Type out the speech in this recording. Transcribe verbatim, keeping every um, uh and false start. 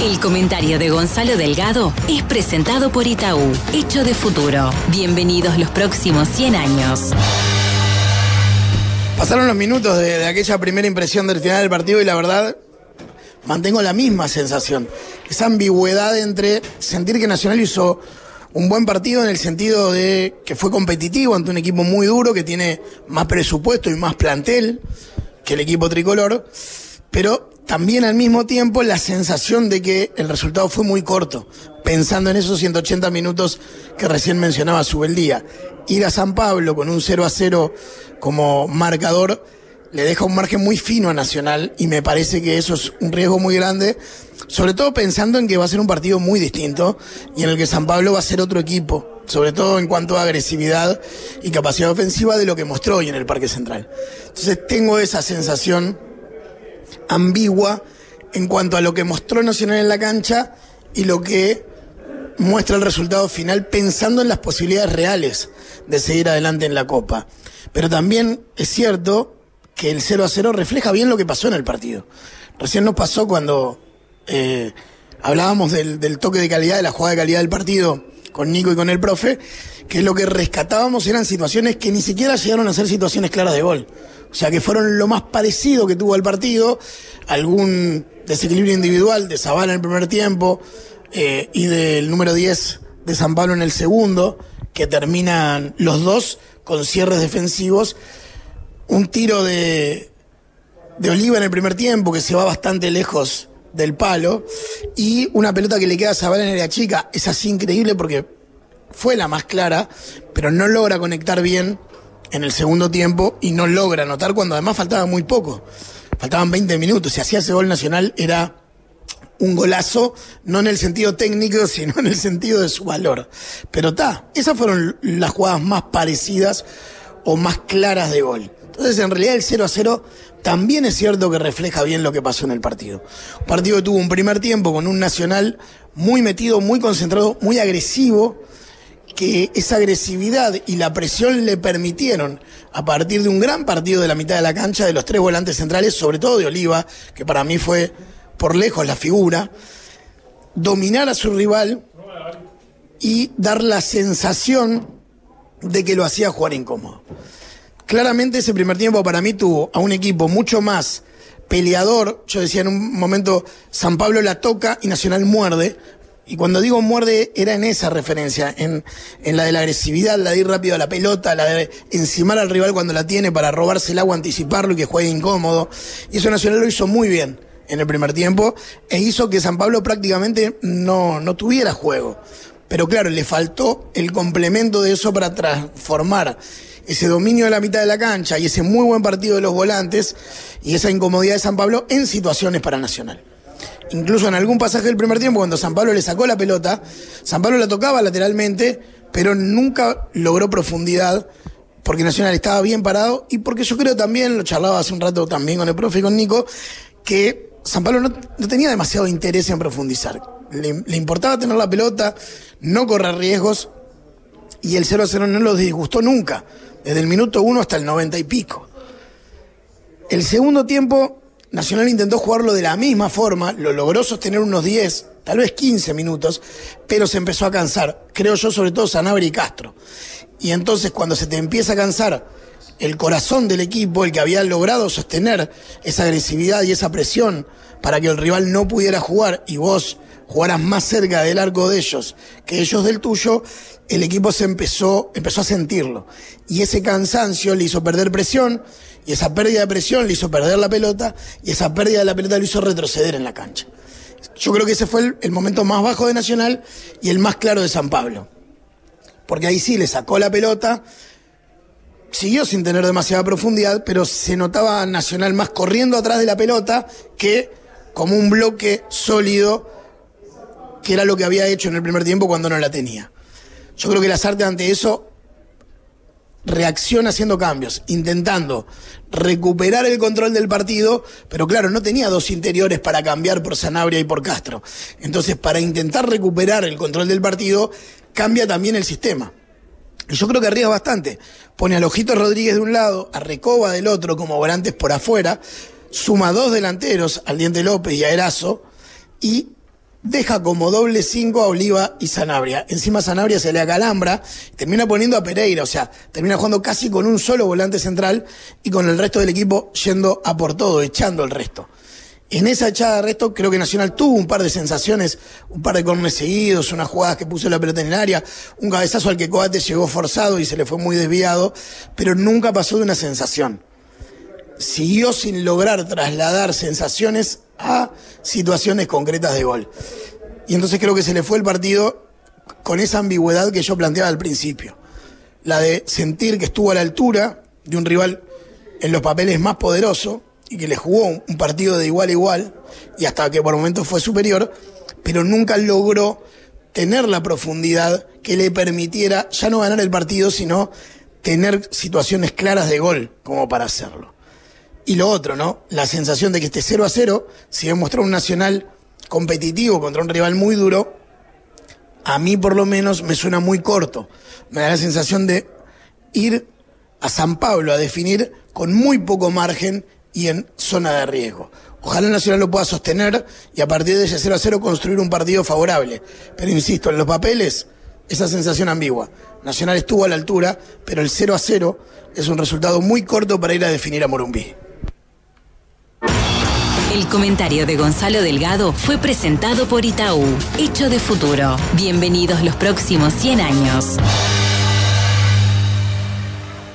El comentario de Gonzalo Delgado es presentado por Itaú, hecho de futuro. Bienvenidos los próximos cien años. Pasaron los minutos de, de aquella primera impresión del final del partido y la verdad mantengo la misma sensación. Esa ambigüedad entre sentir que Nacional hizo un buen partido en el sentido de que fue competitivo ante un equipo muy duro que tiene más presupuesto y más plantel que el equipo tricolor, pero también al mismo tiempo la sensación de que el resultado fue muy corto, pensando en esos ciento ochenta minutos que recién mencionaba Subeldía. Ir a San Pablo con un cero a cero como marcador le deja un margen muy fino a Nacional y me parece que eso es un riesgo muy grande, sobre todo pensando en que va a ser un partido muy distinto y en el que San Pablo va a ser otro equipo, sobre todo en cuanto a agresividad y capacidad ofensiva de lo que mostró hoy en el Parque Central. Entonces tengo esa sensación ambigua en cuanto a lo que mostró Nacional en la cancha y lo que muestra el resultado final, pensando en las posibilidades reales de seguir adelante en la Copa. Pero también es cierto que el cero a cero refleja bien lo que pasó en el partido. Recién nos pasó cuando eh, hablábamos del, del toque de calidad, de la jugada de calidad del partido con Nico y con el profe, que lo que rescatábamos eran situaciones que ni siquiera llegaron a ser situaciones claras de gol. O sea, que fueron lo más parecido que tuvo el partido, algún desequilibrio individual de Zavala en el primer tiempo eh, y del número diez de San Pablo en el segundo, que terminan los dos con cierres defensivos. Un tiro de, de Oliva en el primer tiempo que se va bastante lejos del palo y una pelota que le queda a Zavala en área chica. Es así increíble porque fue la más clara, pero no logra conectar bien en el segundo tiempo y no logra anotar cuando además faltaba muy poco. Faltaban veinte minutos. Si hacía ese gol Nacional era un golazo, no en el sentido técnico, sino en el sentido de su valor. Pero está, esas fueron las jugadas más parecidas o más claras de gol. Entonces, en realidad, el cero a cero también es cierto que refleja bien lo que pasó en el partido. Un partido que tuvo un primer tiempo con un Nacional muy metido, muy concentrado, muy agresivo, que esa agresividad y la presión le permitieron, a partir de un gran partido de la mitad de la cancha, de los tres volantes centrales, sobre todo de Oliva, que para mí fue por lejos la figura, dominar a su rival y dar la sensación de que lo hacía jugar incómodo. Claramente ese primer tiempo para mí tuvo a un equipo mucho más peleador. Yo decía en un momento, San Pablo la toca y Nacional muerde. Y cuando digo muerde, era en esa referencia, en, en la de la agresividad, la de ir rápido a la pelota, la de encimar al rival cuando la tiene para robarse el agua, anticiparlo y que juegue incómodo. Y eso Nacional lo hizo muy bien en el primer tiempo e hizo que San Pablo prácticamente no, no tuviera juego. Pero claro, le faltó el complemento de eso para transformar ese dominio de la mitad de la cancha y ese muy buen partido de los volantes y esa incomodidad de San Pablo en situaciones para Nacional. Incluso en algún pasaje del primer tiempo, cuando San Pablo le sacó la pelota, San Pablo la tocaba lateralmente, pero nunca logró profundidad, porque Nacional estaba bien parado y porque yo creo también, lo charlaba hace un rato también con el profe y con Nico, que San Pablo no, no tenía demasiado interés en profundizar. Le, le importaba tener la pelota, no correr riesgos, y el cero a cero no los disgustó nunca, desde el minuto uno hasta el noventa y pico. El segundo tiempo, Nacional intentó jugarlo de la misma forma, lo logró sostener unos diez, tal vez quince minutos, pero se empezó a cansar, creo yo, sobre todo Sanabria y Castro. Y entonces cuando se te empieza a cansar el corazón del equipo, el que había logrado sostener esa agresividad y esa presión para que el rival no pudiera jugar y vos jugaras más cerca del arco de ellos que ellos del tuyo, el equipo se empezó, empezó a sentirlo. Y ese cansancio le hizo perder presión, y esa pérdida de presión le hizo perder la pelota, y esa pérdida de la pelota lo hizo retroceder en la cancha. Yo creo que ese fue el, el momento más bajo de Nacional y el más claro de San Pablo. Porque ahí sí le sacó la pelota, siguió sin tener demasiada profundidad, pero se notaba Nacional más corriendo atrás de la pelota que como un bloque sólido, que era lo que había hecho en el primer tiempo cuando no la tenía. Yo creo que Lasarte ante eso reacciona haciendo cambios, intentando recuperar el control del partido, pero claro, no tenía dos interiores para cambiar por Sanabria y por Castro. Entonces, para intentar recuperar el control del partido, cambia también el sistema. Y yo creo que arriesga bastante. Pone a Lojito Rodríguez de un lado, a Recoba del otro como volantes por afuera, suma dos delanteros, al Diente López y a Erazo, y deja como doble cinco a Oliva y Sanabria. Encima Sanabria se le acalambra, termina poniendo a Pereira, o sea, termina jugando casi con un solo volante central y con el resto del equipo yendo a por todo, echando el resto. En esa echada de resto creo que Nacional tuvo un par de sensaciones, un par de córneres seguidos, unas jugadas que puso la pelota en el área, un cabezazo al que Coates llegó forzado y se le fue muy desviado, pero nunca pasó de una sensación. Siguió sin lograr trasladar sensaciones a situaciones concretas de gol. Y entonces creo que se le fue el partido con esa ambigüedad que yo planteaba al principio. La de sentir que estuvo a la altura de un rival en los papeles más poderoso y que le jugó un partido de igual a igual y hasta que por momentos fue superior, pero nunca logró tener la profundidad que le permitiera ya no ganar el partido, sino tener situaciones claras de gol como para hacerlo. Y lo otro, ¿no? La sensación de que este cero a cero, si demostró un Nacional competitivo contra un rival muy duro, a mí por lo menos me suena muy corto. Me da la sensación de ir a San Pablo a definir con muy poco margen y en zona de riesgo. Ojalá el Nacional lo pueda sostener y a partir de ese cero a cero construir un partido favorable. Pero insisto, en los papeles, esa sensación ambigua. Nacional estuvo a la altura, pero el cero a cero es un resultado muy corto para ir a definir a Morumbí. El comentario de Gonzalo Delgado fue presentado por Itaú, hecho de futuro. Bienvenidos los próximos cien años.